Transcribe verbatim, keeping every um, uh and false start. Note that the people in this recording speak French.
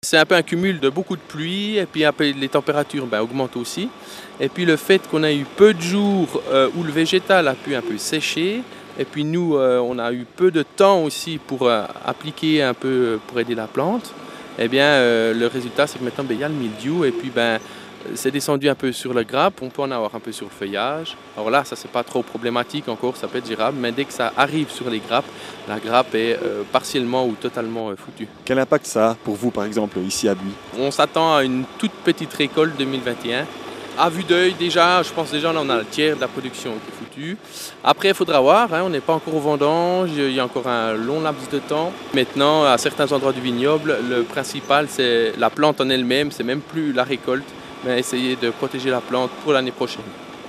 C'est un peu un cumul de beaucoup de pluie et puis un peu les températures ben, augmentent aussi. Et puis le fait qu'on a eu peu de jours euh, où le végétal a pu un peu sécher. Et puis nous, euh, on a eu peu de temps aussi pour euh, appliquer un peu pour aider la plante. Eh bien, euh, le résultat, c'est que maintenant, ben, il y a le mildiou et puis ben, c'est descendu un peu sur la grappe. On peut en avoir un peu sur le feuillage. Alors là, ça, c'est pas trop problématique encore, ça peut être gérable. Mais dès que ça arrive sur les grappes, la grappe est euh, partiellement ou totalement euh, foutue. Quel impact ça a pour vous, par exemple, ici à Buis? On s'attend à une toute petite récolte deux mille vingt et un. À vue d'œil, déjà, je pense déjà là on a le tiers de la production qui est foutue. Après, il faudra voir, hein, on n'est pas encore au vendange, il y a encore un long laps de temps. Maintenant, à certains endroits du vignoble, le principal c'est la plante en elle-même, c'est même plus la récolte, mais essayer de protéger la plante pour l'année prochaine.